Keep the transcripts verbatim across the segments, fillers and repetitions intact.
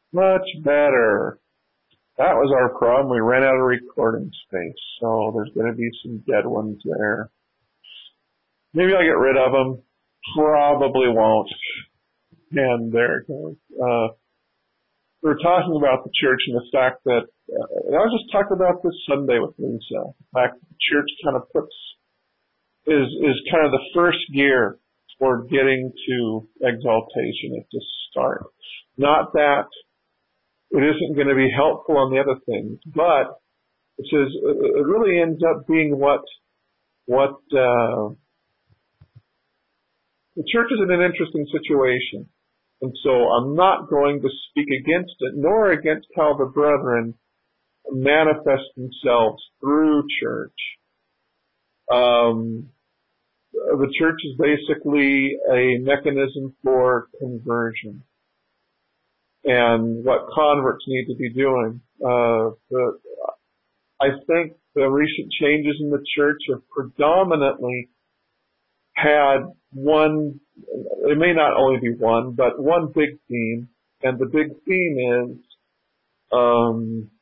Much better. That was our problem. We ran out of recording space, so there's going to be some dead ones there. Maybe I'll get rid of them. Probably won't. And there it goes. Uh, we were talking about the church and the fact that, uh, I was just talking about this Sunday with Lisa. The fact that the church kind of puts, is, is kind of the first gear for getting to exaltation at the start. Not that it isn't going to be helpful on the other things, but it says it really ends up being what, what, uh, the church is in an interesting situation. And so I'm not going to speak against it, nor against how the brethren manifest themselves through church. Um, the church is basically a mechanism for conversion and what converts need to be doing. Uh, the, I think the recent changes in the church have predominantly had one, it may not only be one, but one big theme, and the big theme is, um,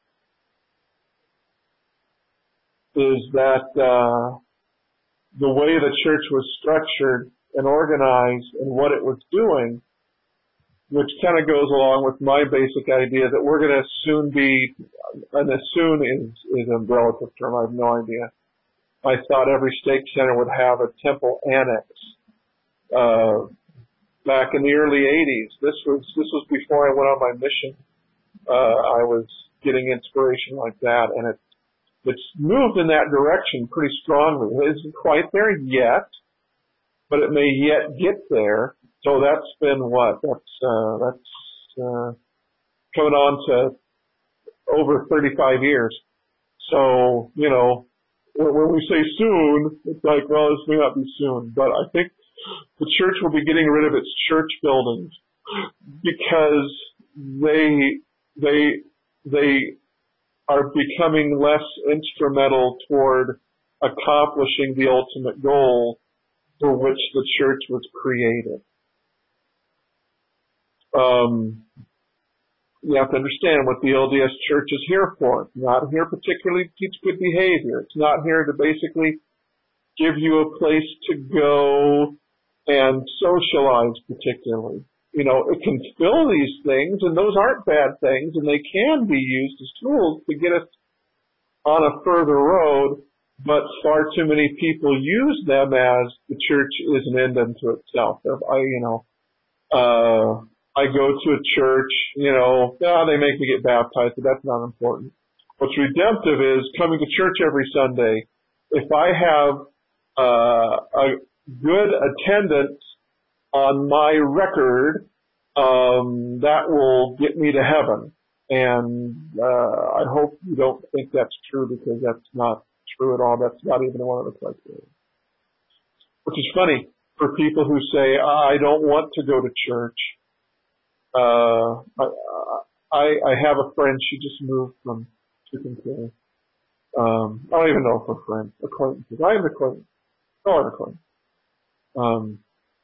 is that, uh, the way the church was structured and organized and what it was doing, which kind of goes along with my basic idea that we're going to soon be, and as soon is, is a relative term, I have no idea. I thought every stake center would have a temple annex. Uh, back in the early eighties, this was, this was before I went on my mission. Uh, I was getting inspiration like that, and it, it's moved in that direction pretty strongly. It isn't quite there yet, but it may yet get there. So that's been what? That's, uh, that's, uh, coming on to over thirty-five years. So, you know, when we say soon, it's like, well, this may not be soon, but I think the church will be getting rid of its church buildings because they, they, they are becoming less instrumental toward accomplishing the ultimate goal for which the church was created. Um, you have to understand what the L D S Church is here for. It's not here particularly to teach good behavior. It's not here to basically give you a place to go and socialize particularly. You know, it can fill these things, and those aren't bad things, and they can be used as tools to get us on a further road, but far too many people use them as the church is an end unto itself. I, you know, uh, I go to a church, you know, yeah, they make me get baptized, but that's not important. What's redemptive is coming to church every Sunday. If I have uh, a good attendance on my record, um, that will get me to heaven. And uh, I hope you don't think that's true, because that's not true at all. That's not even one of the criteria. Which is funny for people who say, I don't want to go to church. Uh, I, I have a friend, she just moved from Chicken Um, I don't even know if we're friends, acquaintances. I have an acquaintance. Oh, I have an acquaintance. Um,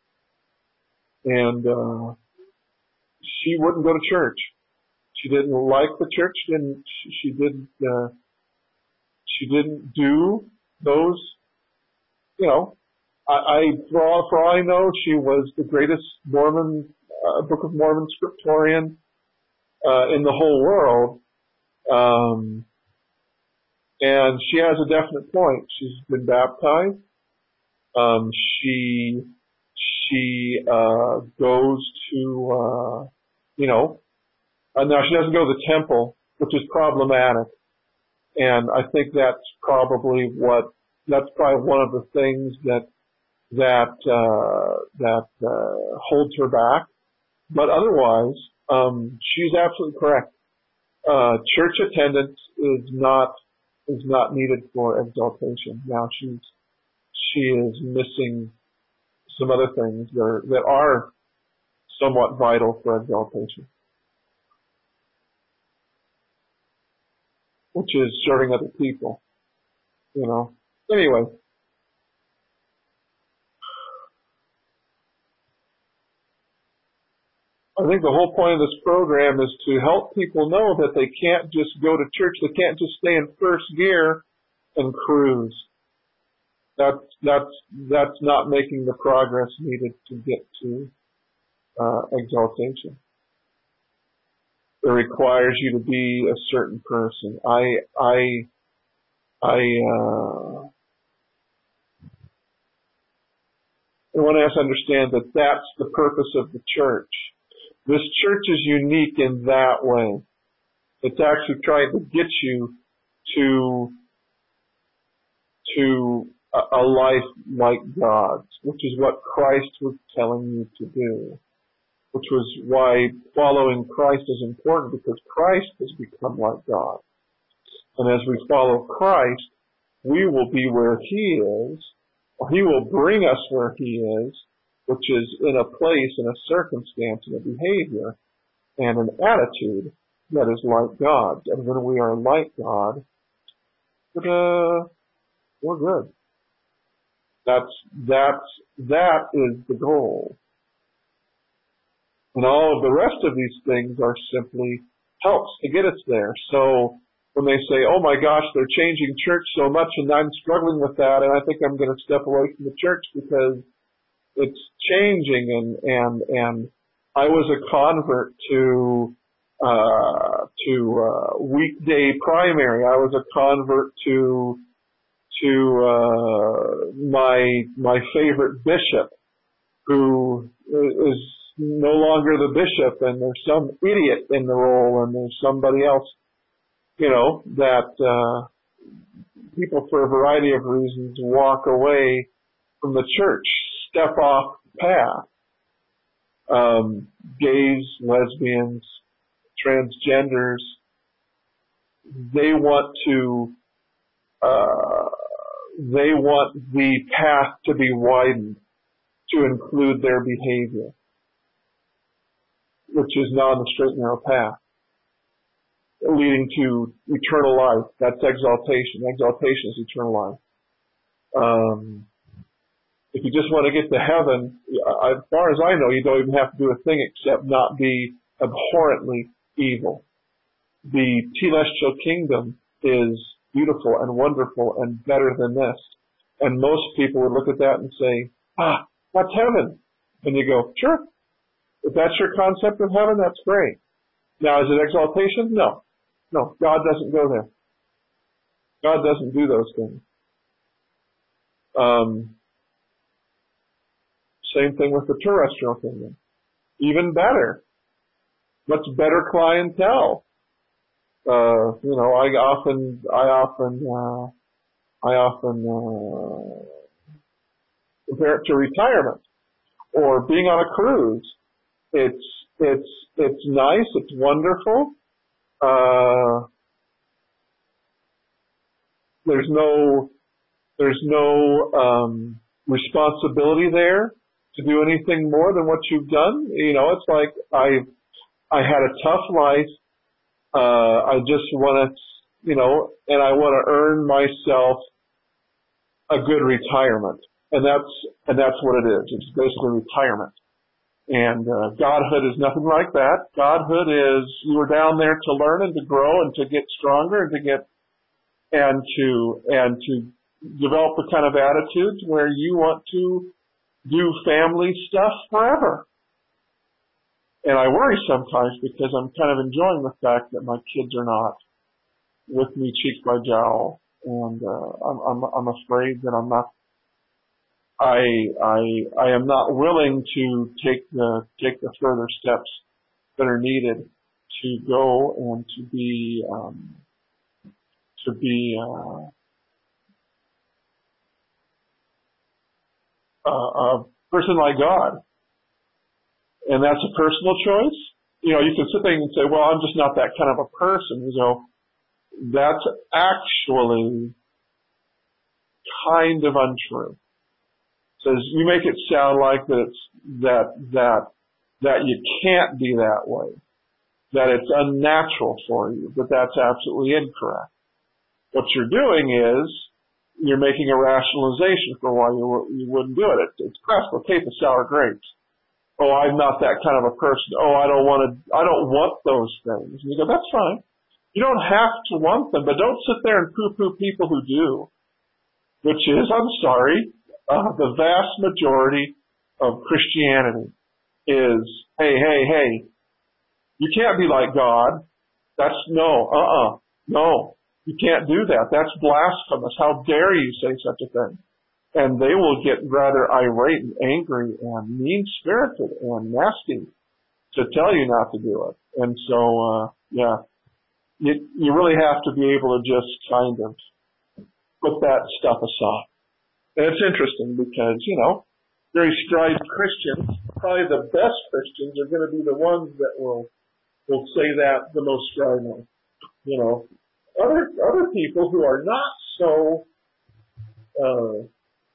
and, uh, she wouldn't go to church. She didn't like the church. She didn't, she, she didn't, uh, she didn't do those, you know, I, I for all, for all I know, she was the greatest Mormon, uh, Book of Mormon scriptorian, uh, in the whole world. Um, and she has a definite point. She's been baptized. Um, she, she, uh, goes to, uh, you know, uh, now she doesn't go to the temple, which is problematic. And I think that's probably what, that's probably one of the things that, that, uh, that, uh, holds her back. But otherwise, um, she's absolutely correct. Uh, church attendance is not, is not needed for exaltation. Now she's, she is missing some other things that are, that are somewhat vital for exaltation, which is serving other people, you know. Anyway. I think the whole point of this program is to help people know that they can't just go to church, they can't just stay in first gear and cruise. That's, that's, that's not making the progress needed to get to uh, exaltation. It requires you to be a certain person. I, I, I, uh, I want us to understand that that's the purpose of the church. This church is unique in that way. It's actually trying to get you to, to a, a life like God's, which is what Christ was telling you to do. Which was why following Christ is important, because Christ has become like God. And as we follow Christ, we will be where He is, or He will bring us where He is, which is in a place, in a circumstance, in a behavior, and an attitude that is like God. And when we are like God, uh, we're good. That's, that's, that is the goal. And all of the rest of these things are simply helps to get us there. So when they say, oh my gosh, they're changing church so much and I'm struggling with that and I think I'm going to step away from the church because it's changing, and, and, and I was a convert to, uh, to, uh, weekday primary. I was a convert to, to, uh, my, my favorite bishop who is no longer the bishop, and there's some idiot in the role, and there's somebody else, you know, that uh, people for a variety of reasons walk away from the church, step off path. Um, gays, lesbians, transgenders, they want to, uh, they want the path to be widened to include their behavior, which is now on the straight and narrow path, leading to eternal life. That's exaltation. Exaltation is eternal life. Um, if you just want to get to heaven, as far as I know, you don't even have to do a thing except not be abhorrently evil. The celestial kingdom is beautiful and wonderful and better than this. And most people would look at that and say, ah, that's heaven. And you go, sure. If that's your concept of heaven, that's great. Now, is it exaltation? No. No, God doesn't go there. God doesn't do those things. Um, same thing with the terrestrial kingdom. Even better. Much better clientele. Uh, you know, I often, I often, uh, I often, uh, compare it to retirement or being on a cruise. It's, it's, it's nice. It's wonderful. Uh, there's no, there's no, um, responsibility there to do anything more than what you've done. You know, it's like I, I had a tough life. Uh, I just want to, you know, and I want to earn myself a good retirement. And that's, and that's what it is. It's basically retirement. And, uh, Godhood is nothing like that. Godhood is you were down there to learn and to grow and to get stronger and to get, and to, and to develop the kind of attitudes where you want to do family stuff forever. And I worry sometimes because I'm kind of enjoying the fact that my kids are not with me cheek by jowl. And, uh, I'm, I'm, I'm afraid that I'm not, I, I, I am not willing to take the, take the further steps that are needed to go and to be, um, to be, uh, a, a person like God. And that's a personal choice. You know, you can sit there and say, well, I'm just not that kind of a person. You know, that's actually kind of untrue. So you make it sound like that it's, that, that, that you can't be that way, that it's unnatural for you, but that's absolutely incorrect. What you're doing is you're making a rationalization for why you, you wouldn't do it. It's, it's classical case of sour grapes. oh, I'm not that kind of a person. Oh, I don't want to, I don't want those things. And you go, that's fine. You don't have to want them, but don't sit there and poo-poo people who do, which is, I'm sorry, uh, the vast majority of Christianity is, hey, hey, hey, you can't be like God. That's no, uh-uh, no, you can't do that. That's blasphemous. How dare you say such a thing? And they will get rather irate and angry and mean-spirited and nasty to tell you not to do it. And so, uh, yeah, you, you really have to be able to just kind of put that stuff aside. And it's interesting because, you know, very strived Christians, probably the best Christians are going to be the ones that will will say that the most stridently. You know, other other people who are not so uh,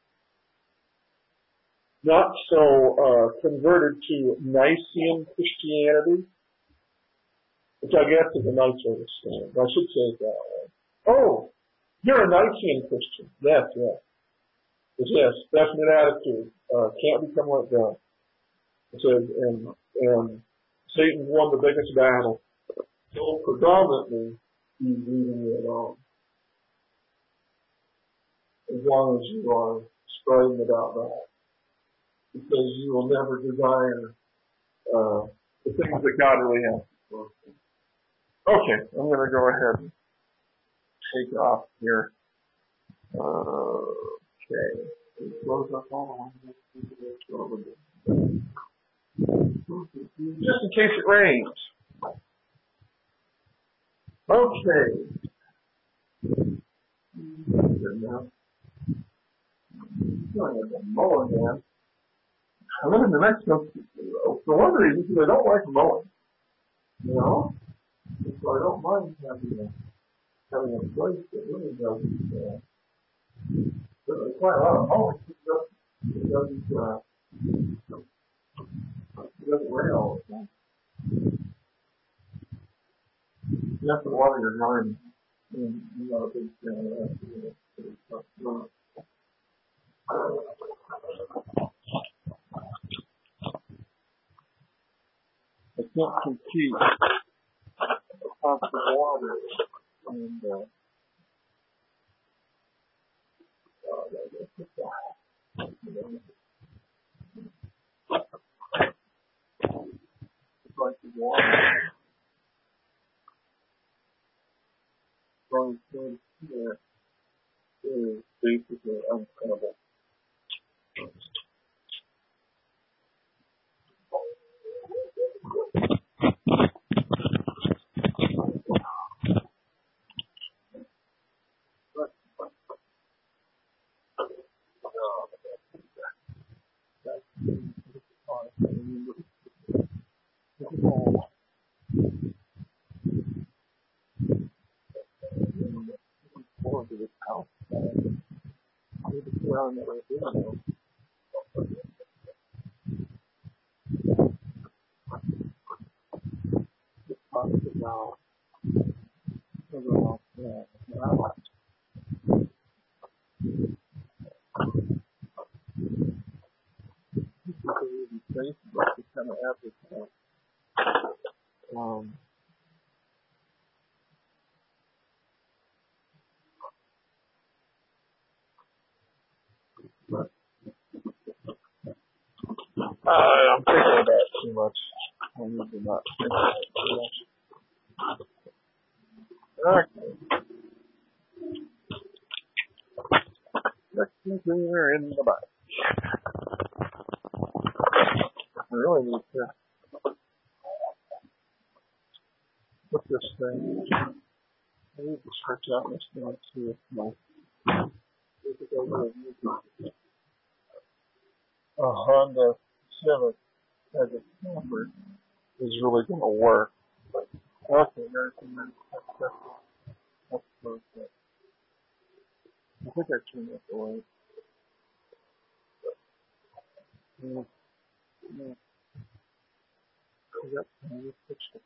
not so uh, converted to Nicene Christianity, which I guess is a nice way to say it. I should say it that way. Oh, you're a Nicene Christian. Yes, yes. Yes, definite attitude. Uh, can't become like God. It says, and, and Satan won the biggest battle. So predominantly, he's leading it on. As long as you are striding about that. Because you will never desire uh, the things that God really has for you. Okay, I'm going to go ahead and take off here. Uh, okay. Close up all the just in case it rains. Okay. Good enough. I'm going to mow again. I live in New Mexico for one reason, because I don't like mowing. You know? So I don't mind having a, having a place that really doesn't, uh, doesn't require a lot of mowing. It doesn't, it doesn't, uh, it doesn't rain all the time. You have to water your garden. And you're not a big fan of that. You know, I can't compete with constant water. And, uh, uh, it's like the water. Going through here is basically untenable. Forward to this house. I need to sit around that right there now. Just talk it now. Everyone else, yeah. Wow. This is a really safe, but it's kind of epic. Um, but, uh, I'm thinking about it too much. I need to not think about it too much. Okay. Let's continue in the back. I really need to put this thing. I need to stretch out this thing and see if my a Honda Civic as a camper is really going to work. Okay, there's that's that's perfect. I think I turned that away. Yeah, yeah. I got some new pictures.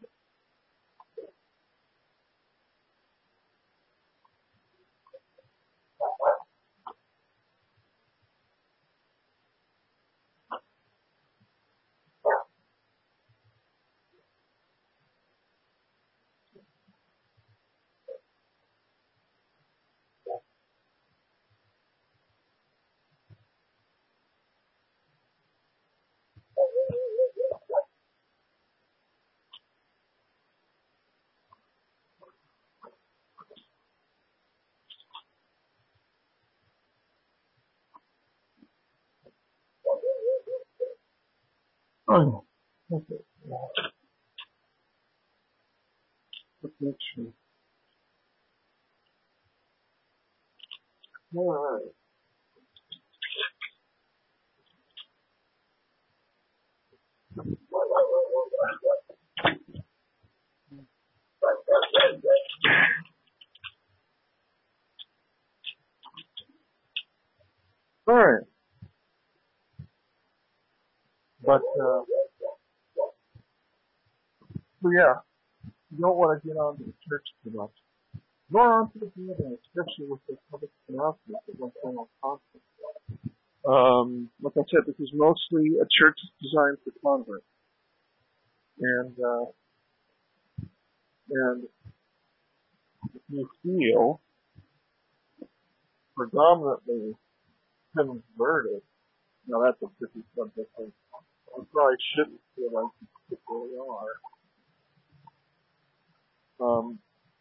Oh, okay. Let's make sure. All right. All right. But, uh, so yeah, you don't want to get onto the church too much. Nor onto the building, especially with the public announcements that went on constantly. Um, like I said, this is mostly a church designed for converts. And, uh, and if you feel predominantly converted, now that's a tricky subject. You probably shouldn't feel like you particularly are. Um,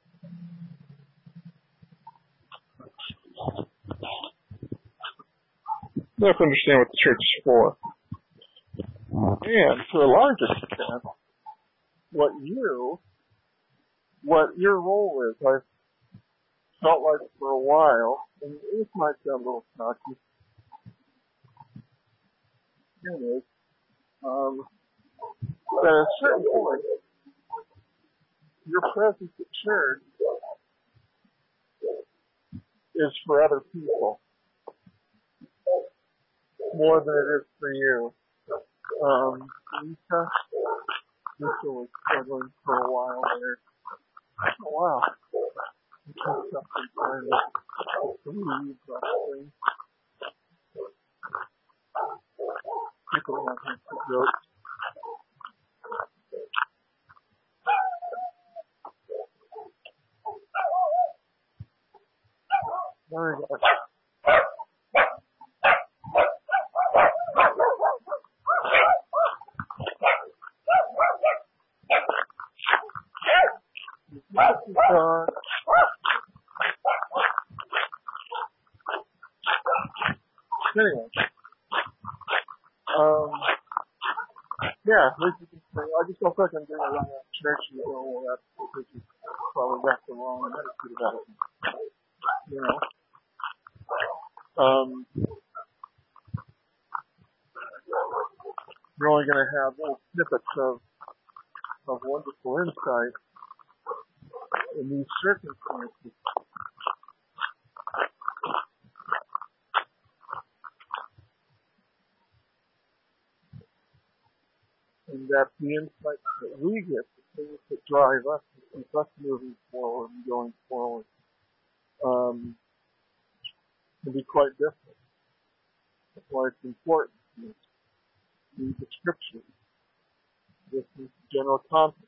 you have to understand what the church is for. And to a large extent, what you, what your role is. I've felt like for a while, and this might sound a little cocky, anyways, um, but at a certain point, your presence at church is for other people more than it is for you. Um, Lisa, Lisa was struggling for a while there. Oh, wow. It's just something trying to believe that thing. People don't have to joke. There we go. Uh, anyway, um, yeah, this is just, I just don't think I'm doing around that church and go, well, that's because you probably got the wrong attitude about it. You know? Um, you're only going to have little snippets of, of wonderful insight in these circumstances. And that the insights that we get, the things that drive us, and keep us moving forward and going forward, um, can be quite different. That's why it's important to read the scriptures. This is general concept.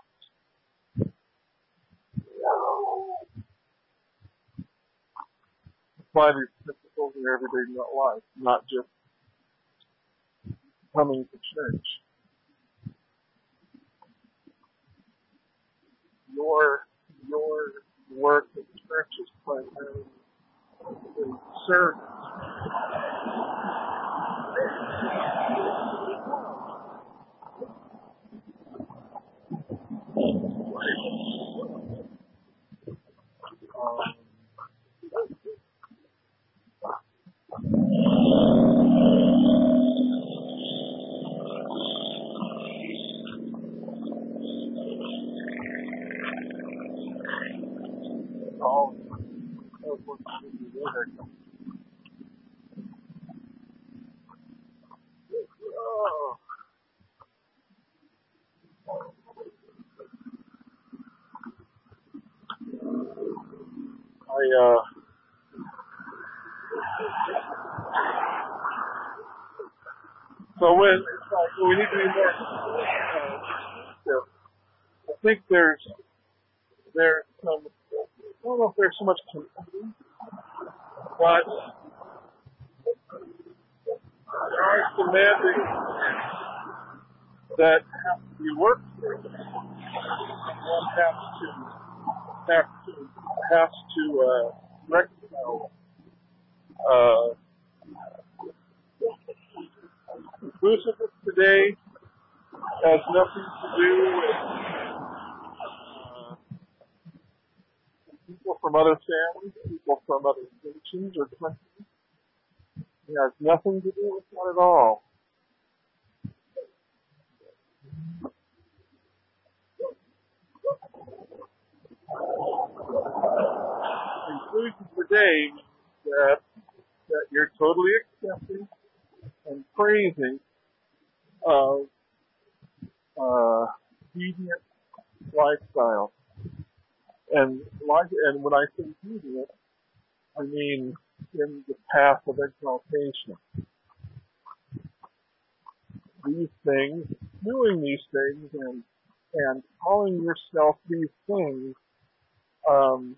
Apply these principles in everyday life, not just coming to church. Your your work at church is primarily in service. Um, all of what you do there. Oh, I uh. So when it's like, well, we need to be more uh, I think there's there's some I don't know if there's so much community, but there are some mandates that have to be worked through. One has to have to has to uh, reconcile uh, inclusiveness today has nothing to do with uh, people from other families, people from other nations or countries. It has nothing to do with that at all. Inclusion today means that, that you're totally accepting and praising of uh, deviant lifestyle. And like, and when I say deviant, I mean in the path of exaltation. These things, doing these things, and and calling yourself these things, um,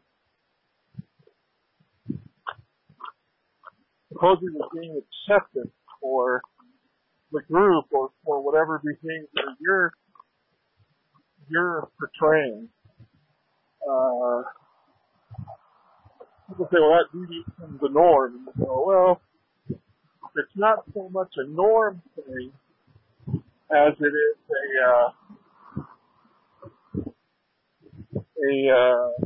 supposedly being accepted for the group or for whatever behavior you're you're portraying. Uh, people say, well, that deviates the norm. And you go, well, it's not so much a norm thing as it is a uh, a uh,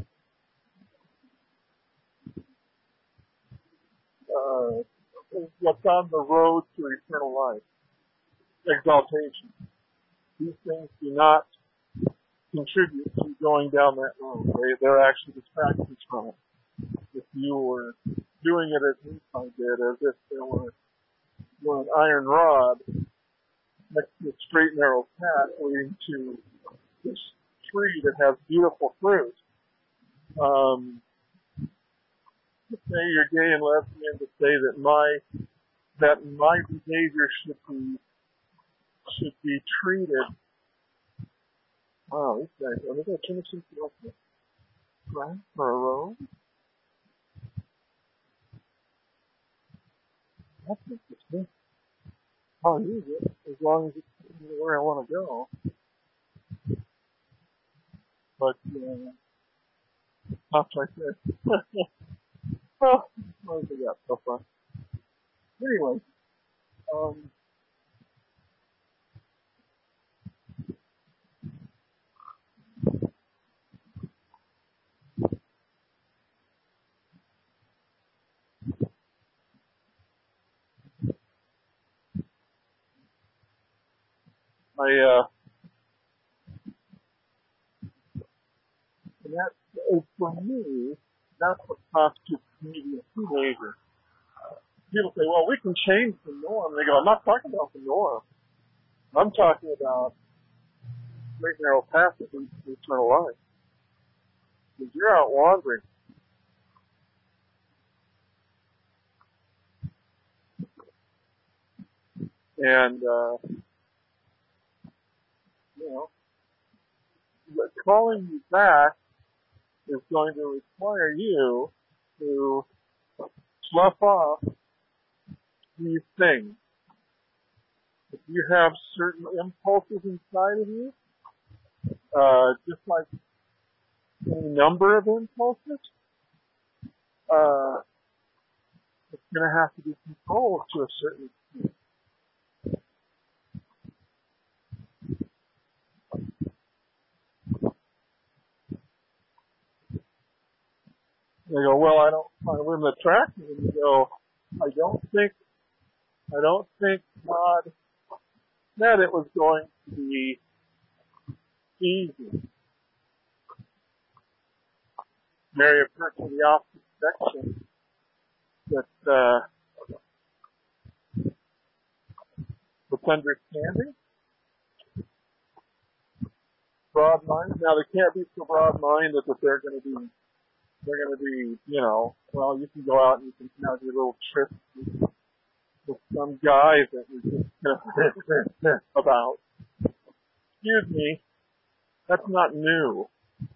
uh, what's on the road to eternal life, exaltation. These things do not contribute to going down that road. They, they're actually distractions from it. If you were doing it as Nephi did, as if there were, were an iron rod next to a straight narrow path leading to this tree that has beautiful fruit. Um, to say you're gay and lesbian, to say that my that my behavior should be should be treated. Wow, these guys, are they going to turn this into a right or a road? That's interesting. I'll use it as long as it's where I want to go. But uh, not like this. Well, what have we got so far? Anyway, um, I uh, and that for me, that's what constitutes media behavior. People say, well, we can change the norm. They go, I'm not talking about the norm. I'm talking about straight narrow path that leads to eternal life. Because you're out wandering. And, uh, you know, calling you back is going to require you to slough off these things. If you have certain impulses inside of you, uh, just like a number of impulses, uh, it's going to have to be controlled to a certain extent. They go, well, I don't find women attractive. And you go, I don't think, I don't think God said it was going to be easy. Marry a person of the opposite section that, uh, with understanding, broad mind. Now they can't be so broad minded that they're going to be, they're going to be, you know, well, you can go out and you can have your little trip with, with some guy that you're just about. Excuse me, that's not new.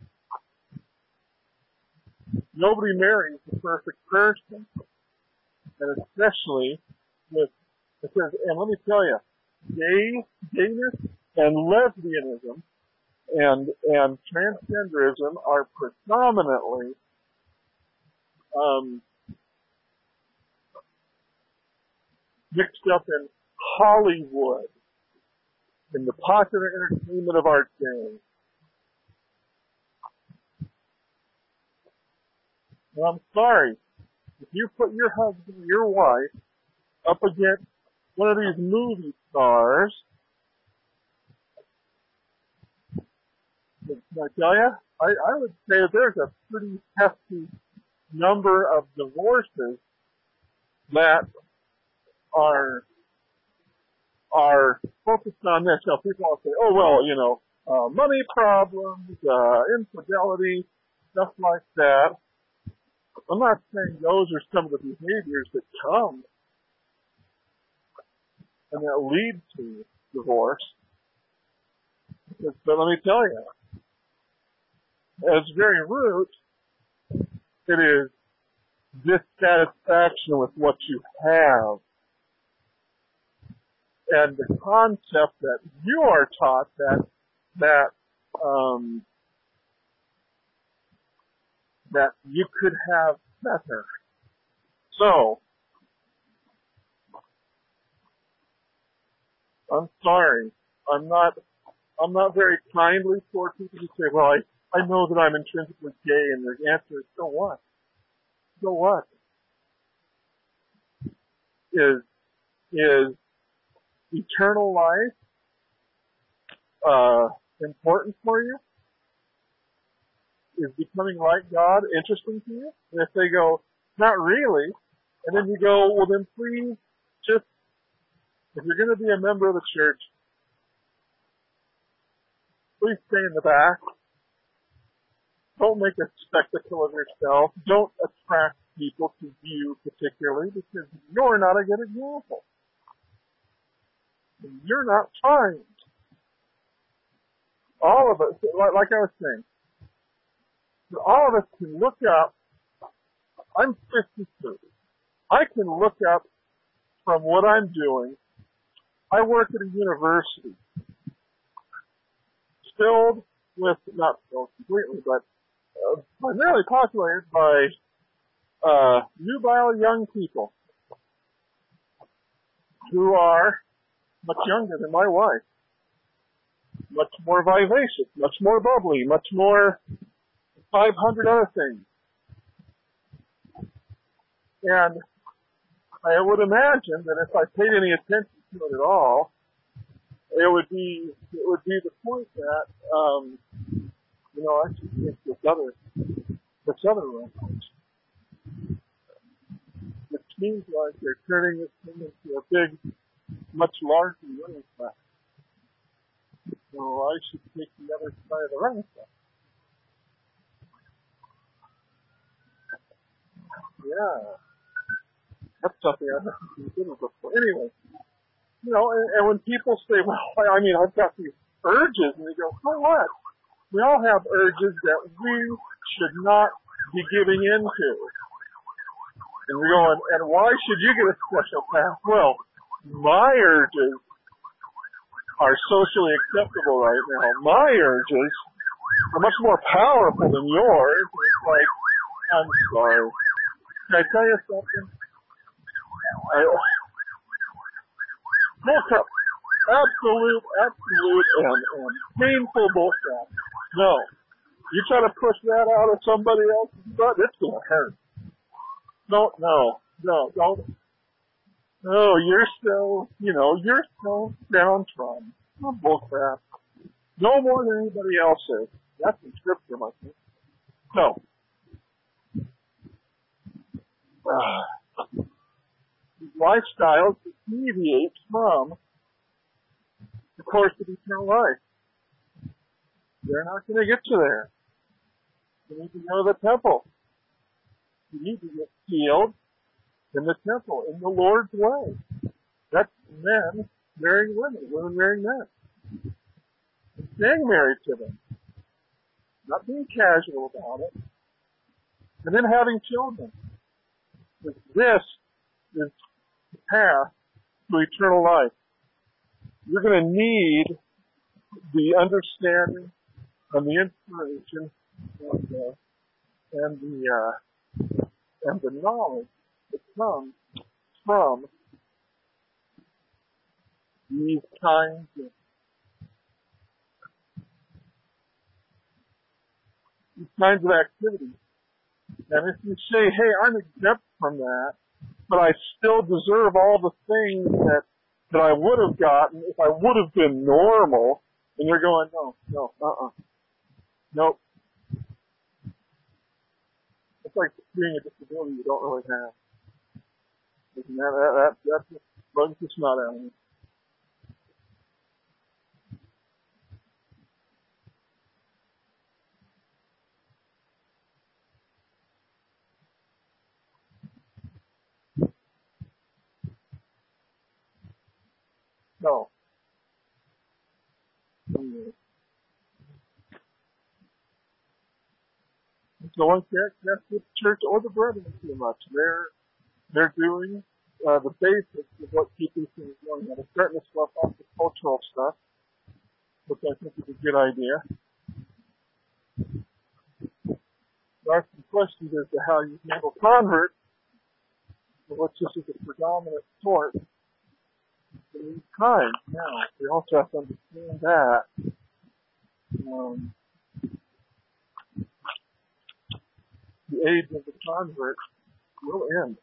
Nobody marries the perfect person, and especially with, because, and let me tell you, gay, gayness and lesbianism and and transgenderism are predominantly um, mixed up in Hollywood. in the popular entertainment of our day. And I'm sorry, if you put your husband or your wife up against one of these movie stars, I tell you, I, I would say that there's a pretty hefty number of divorces that are are focused on this. Now, people will say, oh, well, you know, uh, money problems, uh, infidelity, stuff like that. I'm not saying those are some of the behaviors that come and that lead to divorce. But, but let me tell you, at its very root, it is dissatisfaction with what you have. And the concept that you are taught that, that, um, that you could have better. So, I'm sorry. I'm not, I'm not very kindly toward people who say, well, I, I know that I'm intrinsically gay, and the answer is, so what? So what? Is, is eternal life, uh, important for you? Is becoming like God interesting to you? And if they go, not really, and then you go, well then please, just, if you're going to be a member of the church, please stay in the back. Don't make a spectacle of yourself. Don't attract people to you particularly, because you're not a good example. You're not trying. All of us, like I was saying, all of us can look up. I'm fifty-two. I can look up from what I'm doing. I work at a university filled with, not filled completely, but uh, primarily populated by uh, nubile young people who are much younger than my wife, much more vivacious, much more bubbly, much more five hundred other things. And I would imagine that if I paid any attention to it at all, it would be it would be the point that um, you know, I should think this other this other room, which seems like they're turning this thing into a big, much larger running track. So I should take the other side of the running track. Yeah, that's something I haven't considered before. Anyway, you know, and, and when people say, well, I mean, I've got these urges, and they go, so what? We all have urges that we should not be giving into. And we go, and, and why should you get a special pass? Well, my urges are socially acceptable right now. My urges are much more powerful than yours. It's like, I'm sorry. Can I tell you something? I, bullcrap. Absolute, absolute, and, and painful bullcrap. No. You try to push that out of somebody else's butt, it's going to hurt. No, no, no, don't. No, you're so, you know, you're so downtrodden. Oh, bullcrap. No more than anybody else is. That's in scripture, my friend. So, uh, lifestyles that deviate from the course of eternal life. They're not going to get you there. You need to go to the temple. You need to get healed in the temple, in the Lord's way. That's men marrying women, women marrying men. And staying married to them. Not being casual about it. And then having children. This is the path to eternal life. You're going to need the understanding and the inspiration and, uh, and the uh, and the knowledge that comes from these kinds of these kinds of activities. And if you say, hey, I'm exempt from that, but I still deserve all the things that, that I would have gotten if I would have been normal, and you're going, no, no, uh-uh. Nope. It's like being a disability you don't really have. That, that, that, that's just, bugs just not out of me. No. No one can't connect with the church or the brethren too much. They're they're doing uh, the basics of what keeping things going. Now they're starting to slough off the cultural stuff, which I think is a good idea. There are some questions as to how you handle converts, which this is a predominant sort in these times. Now, we also have to understand that um, the age of the convert will end.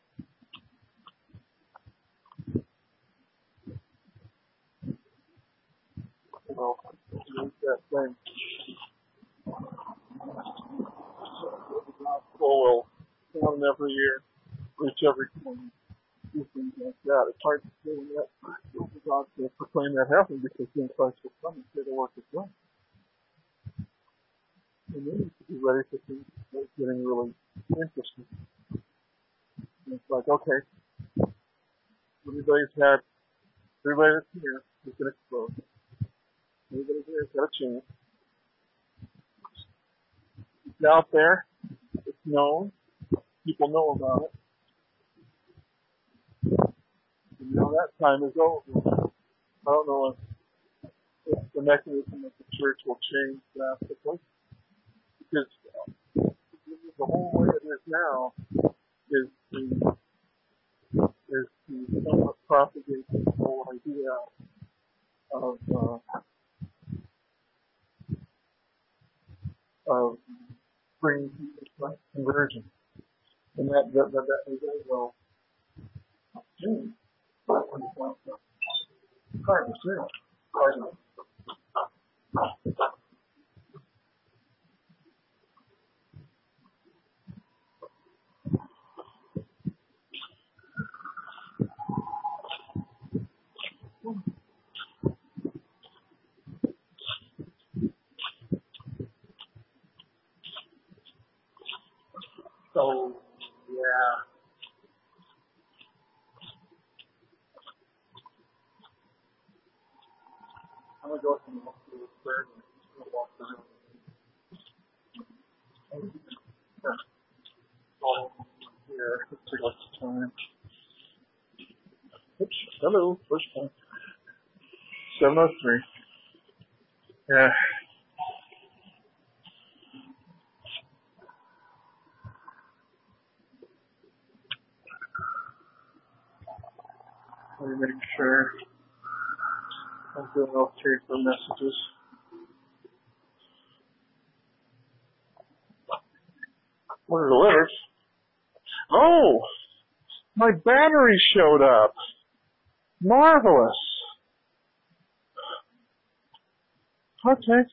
You know, there's that thing. The gospel will come every year, reach every corner, do things like that. It's hard to say when that God will proclaim that happening because then Christ will come and say the work is done. And we need to be ready for things that start getting really interesting. And it's like, okay, everybody's had, everybody that's here is going to explode. Everybody here has got a chance. It's out there. It's known. People know about it. And now that time is over. I don't know if, if the mechanism of the church will change drastically. Because the whole way it is now is to, is to somewhat propagate the whole idea of, uh, of bringing people to conversion. And that, that, that, that is very well change. It's hard to say. Hard to So, yeah. I'm going to go from the third and just going to walk around. Oh, here. Let's see what's the time. Oops. Hello. First time. seven oh three. Yeah. Let me make sure I'm doing okay for messages. What are the letters? Oh! My battery showed up. Marvelous. Okay.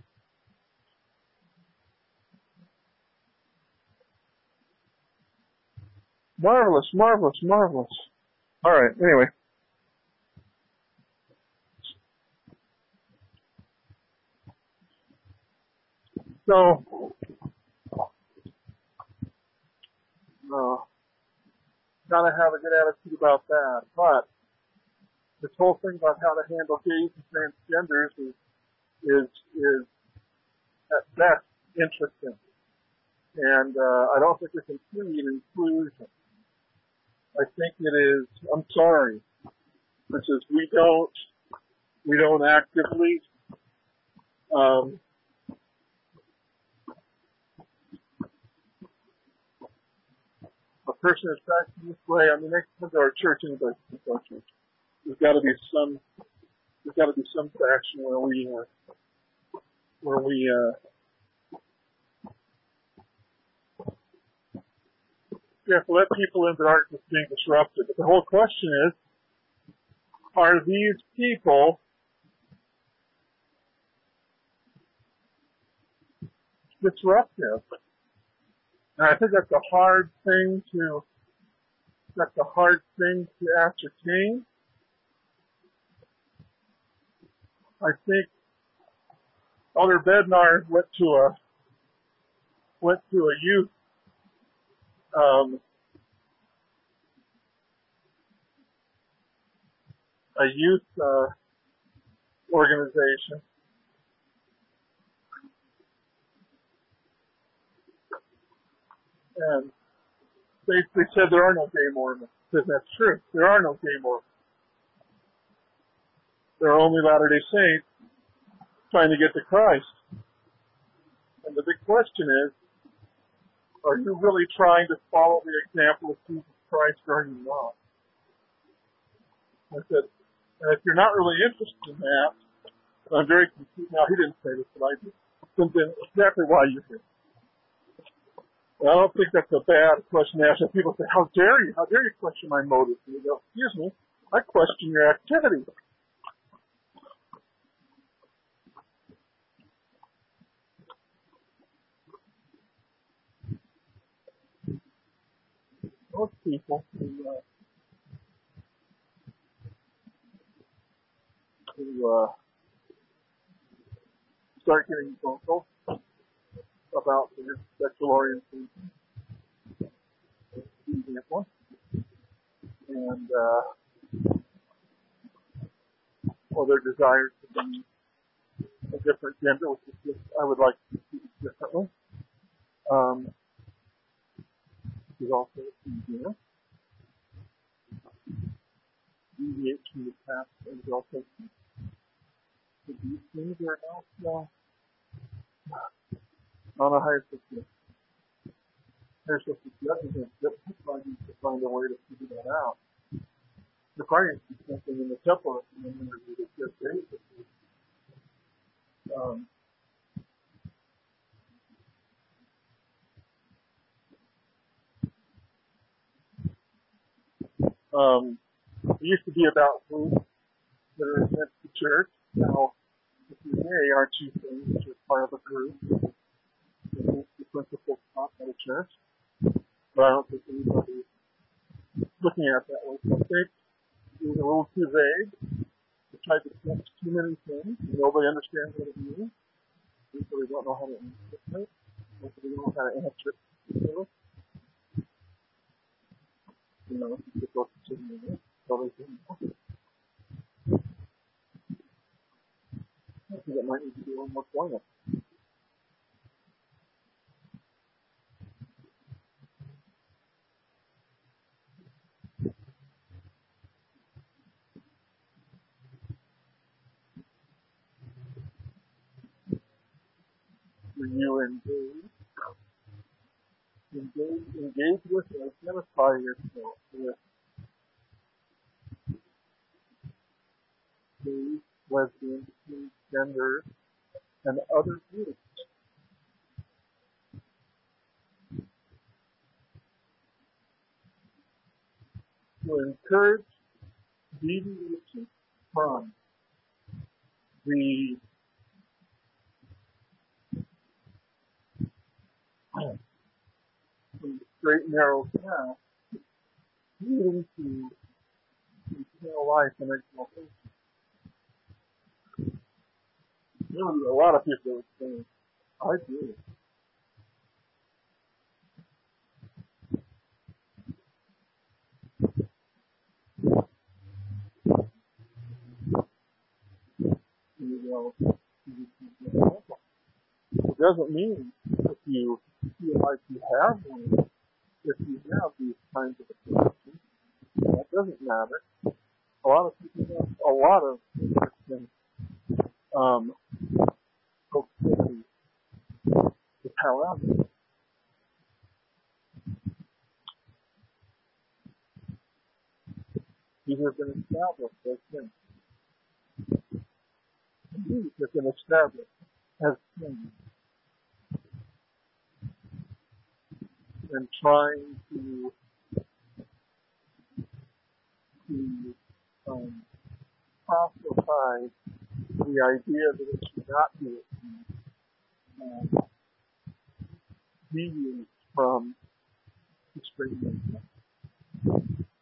Marvelous, marvelous, marvelous. Alright, anyway. So, uh, gotta have a good attitude about that. But, this whole thing about how to handle gays and transgenders is, is, is at best interesting. And, uh, I don't think it's complete inclusion. I think it is, I'm sorry, which is we don't, we don't actively, um, a person is acting this way. I mean, they come to our church, anybody can come to our church. There's got to be some, there's got to be some faction where we, uh, where we, uh, we have to let people in that aren't just being disrupted. But the whole question is, are these people disruptive? And I think that's a hard thing to, that's a hard thing to ascertain. I think Elder Bednar went to a, went to a youth, um, a youth, uh, organization. And basically said there are no gay Mormons. Said that's true. There are no gay Mormons. There are only Latter-day Saints trying to get to Christ. And the big question is, are you really trying to follow the example of Jesus Christ, or are you not? I said, and if you're not really interested in that, I'm very confused. Now, he didn't say this, but I did. Then exactly why you're here. Well, I don't think that's a bad question to ask. And people say, how dare you? How dare you question my motives? And you go, excuse me, I question your activity. Most people who, uh, who uh, start getting vocal about their sexual orientation, example, and uh, or their desire to be a different gender, which is just, I would like to see it differently. Um, is also a female. Deviate from the past and is also these things are not uh, on a higher system. Higher system judgment just trying to find a way to figure that out. The probably something in the temple in the interview that just basically um, um, it used to be about groups that are against the church. Now, if you're gay, aren't you saying that you're part of a group against the principles taught by the church? But I don't think anybody is looking at it that way. So I think it was a little too vague. It tried to catch too many things. Nobody understands what it means. People don't know how to answer it. People don't know how to answer it. You know, it's supposed to be so they can know. I think it might need to be a little more poignant. When you engage, engage, engage with and identify yourself with gays, lesbians, transgender, and other groups. To encourage deviation from the from the straight and narrow path leading to eternal life and exaltation. There was a lot of people that would say, I do. You know, it doesn't mean if you feel like you have one, if you have these kinds of opinions, that doesn't matter. A lot of people have a lot of Christian um, proclivities to hell out. These have been established as things. These have been established as things. and trying to to um, proselytize the idea that it should not be um, deviate from the straight and narrow.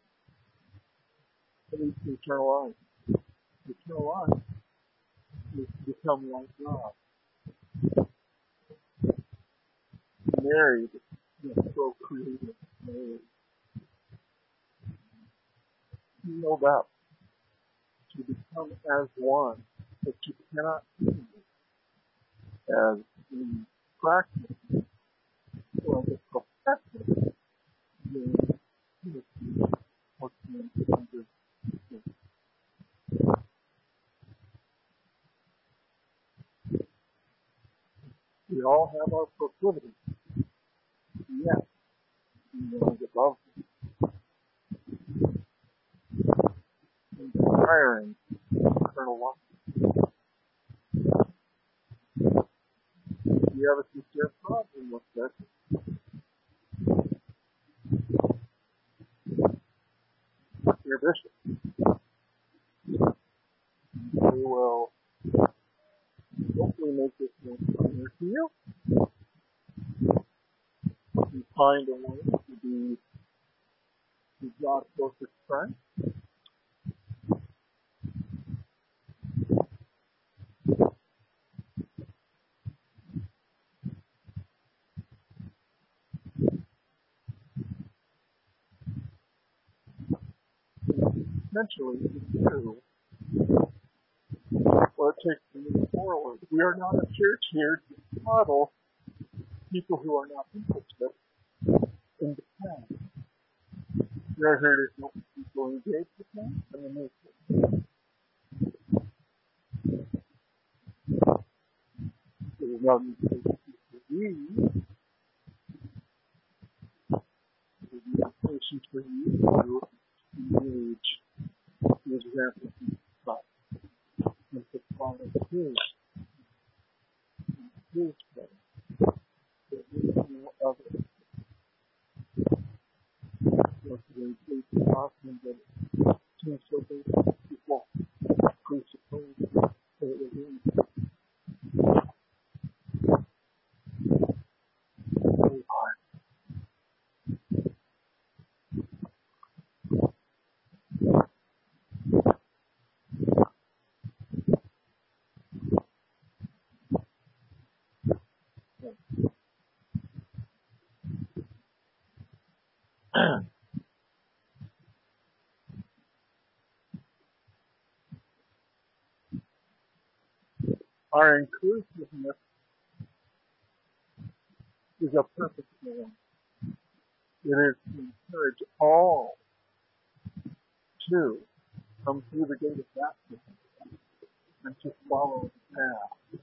At least the eternal life. The eternal life is to become like God. Married, you know, procreated, married. You know that to become as one, but you cannot be as in practice or as a profession in fourteen hundred. We all have our proclivities. Yes, we want to get above and desiring eternal life. You have a sincere problem with this. Your bishop. They will hopefully make this more clear to you. You find a way to be to God's closest friend. Essentially, to do what it takes to move forward. We are not a church here to model people who are not interested in the past. We are here to help people engage with them and the movement. It is not an invitation for you. It is an invitation for you to engage the example of God and to follow His, His way. There is no other. Once again, please be awesome that seems so basic people presuppose that it was in very hard. Our inclusiveness is a perfect one. It is to encourage all to come through the gate of baptism and to follow the path.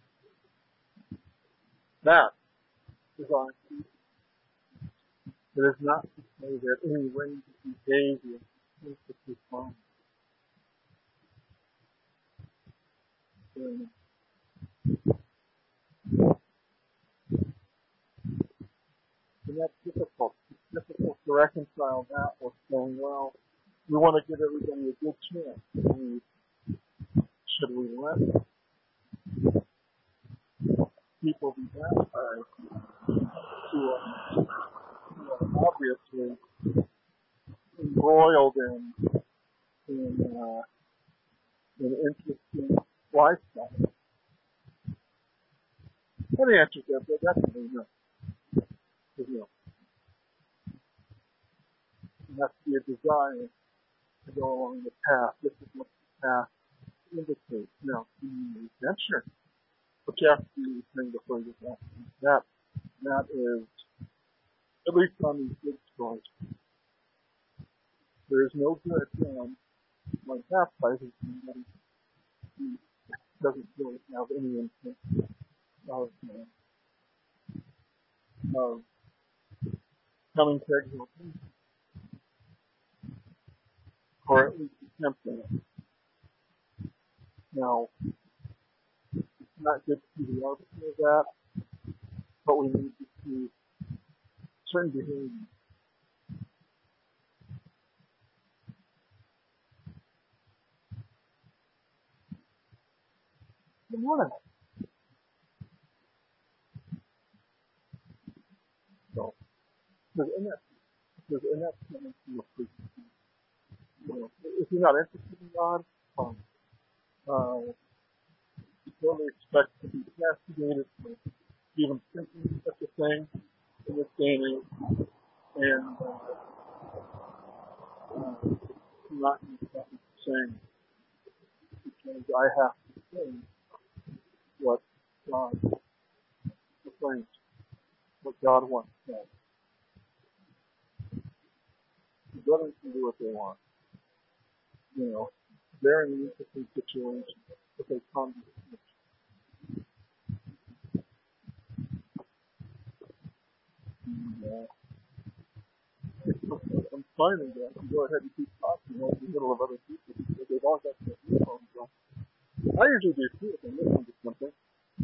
That is our inclusiveness. It is not to say that any range of behavior is perfectly fine. And that's difficult. It's difficult to reconcile that with saying, well, we want to give everybody a good chance. We, should we let people be baptized who are, who are obviously embroiled in, in, uh, in interesting lifestyle? And the answer is that definitely no. No. There has to be a desire to go along the path. This is what the path indicates. Now, the adventure, but you have to do the thing before you get that. That is, at least on these big stories, there is no good um, like baptizing somebody who doesn't really have any intent of, uh, of coming to exaltation, or at least attempting it. Now, it's not good to see the opposite of that, but we need to see certain behavior. Good morning. So, there's in that, there's in that tendency of frequency. You know, if you're not interested in God, um, uh, you totally expect to be castigated for even thinking such a thing in this day and age, and uh, uh, I'm not going to stop saying because I have to say what God proclaims, what God wants said. The brothers can do what they want. You know, they're in an interesting situation, but they come to and, uh, I'm finding that I can go ahead and keep talking in the middle of other people because they've all got their earphones on. I usually do too if I'm listening to something.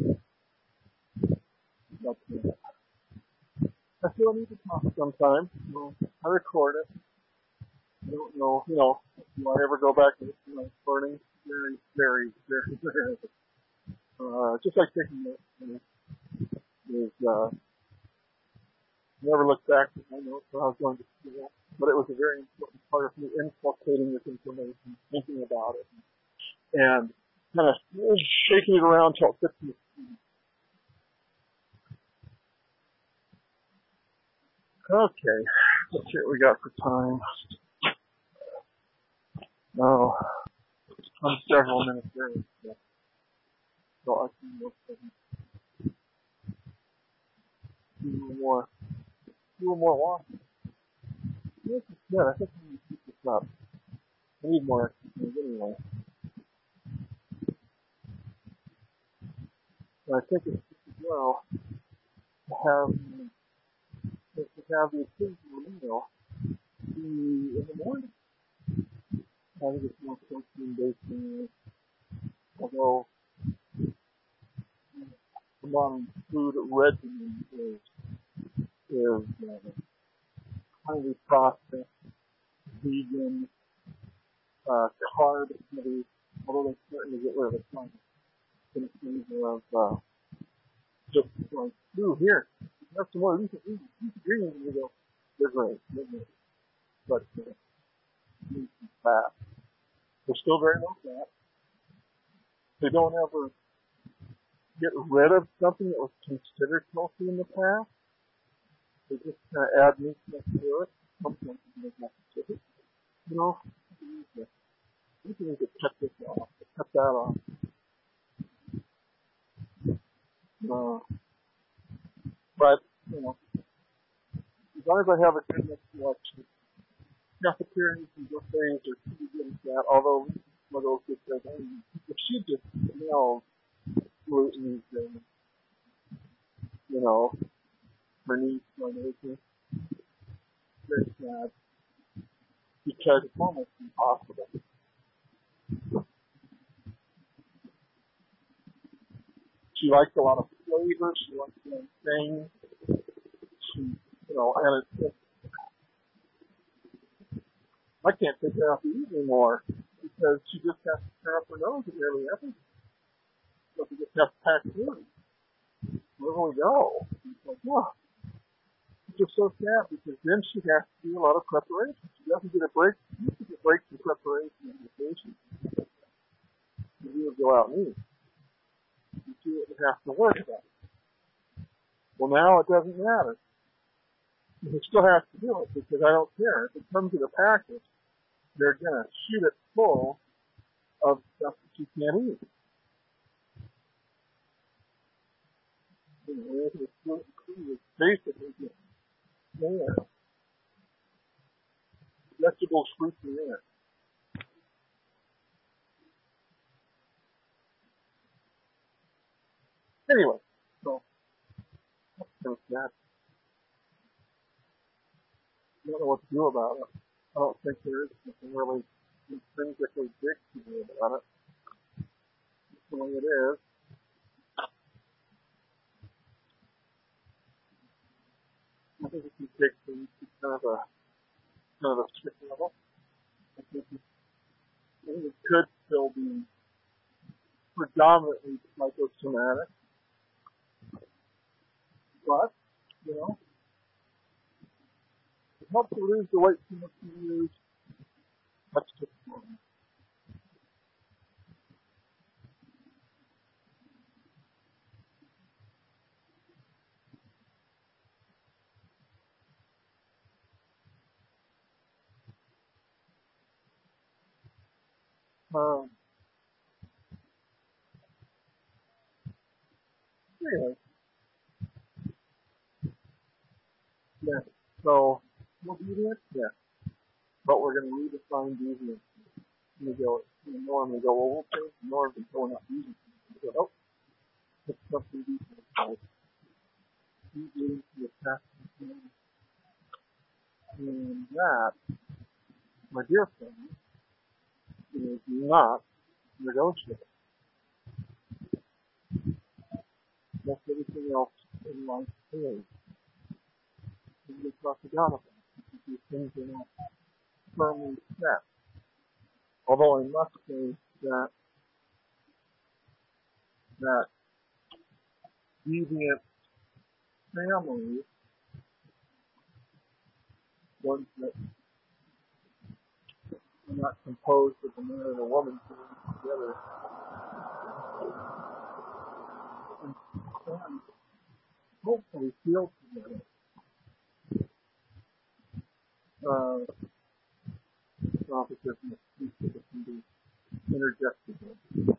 But uh, I feel I need to talk sometime. You know, I record it. I don't know, you know, will I ever go back to my recording? Very, very, very, very. Uh, just like taking notes, you know, is, uh, never look back at my notes when I was going to school, but it was a very important part of me inculcating this information, thinking about it, and kind of shaking it around till it fits me. Okay, let's see what we got for time. Oh, I'm several minutes early, so, so I can look at a little more, a little more walking. This is good. I think I need to keep this up. I need more exercise anyway. And I think it's just as well to have, to have the occasional meal be in the morning. I think it's more protein-based meal, although the modern food regimen is, is uh, highly processed, vegan, uh, carb heavy, although they're starting to get rid of the fun in favor of uh, just like, ooh, here, have some more recent ingredients, and you go, they're great, they're great. But uh, fat. They're still very low fat. They don't ever get rid of something that was considered healthy in the past. They just kind of add new stuff to it. Sometimes they make specific. You know, we can need to cut this off, cut that off. Uh, but, you know, as long as I have a good enough selection, cafeterias and buffets are pretty good at that, although some of those get said, hey, if she just smells gluten and, you know, her niece, my neighbor, very sad, because it's almost impossible. She likes a lot of flavor, she likes different things, she, you know, and it's, it's I can't take her out to eat anymore because she just has to turn up her nose at nearly everything. So she just has to pack food. Where we go? It's like, oh, it's just so sad because then she has to do a lot of preparation. She doesn't get a break. She used to get breaks in preparation and vacation. She would go out and eat. She wouldn't have to work about it. Well, now it doesn't matter. She still has to do it because I don't care. If it comes in a package, they're going to shoot it full of stuff that you can't eat. You know, it's gluten free is basically just there. Vegetables, fruits, and air. Anyway, so that's that. I don't know what to do about it. I don't think there is something really intrinsically big to do about it. It's the way it is. I think if you take things to kind of a kind of a strict level, I think it, I think it could still be predominantly psychosomatic, but you know, it helps to lose the weight too much you lose. That's just normal. Um, anyway, yeah. So, what deviant? Yeah. But we're going to redefine deviant. And we go, in the norm, we go, well, we'll change the norm until we're not using it. We go, oh, it's something deviant. Deviant to attack the norm. And that, my dear friend, is not negotiable. That's everything else in life is. And we talked about it. These things are not firmly set. Although I must say that that deviant families, ones that are not composed of a man and a woman coming together, and can hopefully feel together. Uh, opposites and speech that can be interjected.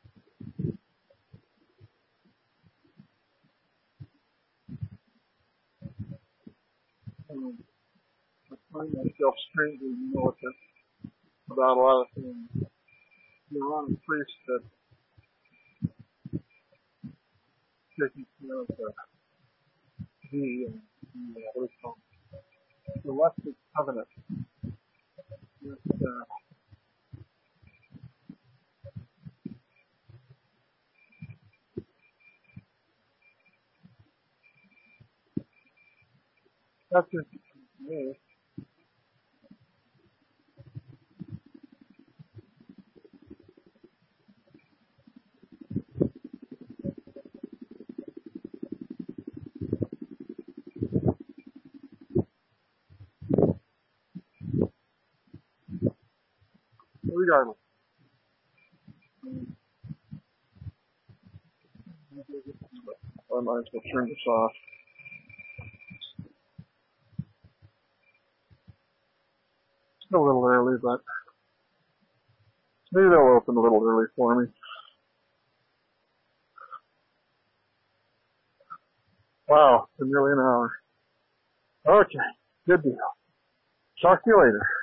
Um, I find myself strangely militant about a lot of things. You're on a priest that taking care of the the, uh, the uh, what is it called? The Electric Covenant. With, uh, that's interesting to me. Regardless. Um, I might as well turn this off. It's a little early, but maybe they'll open a little early for me. Wow, it's been nearly an hour. Okay, good deal. Talk to you later.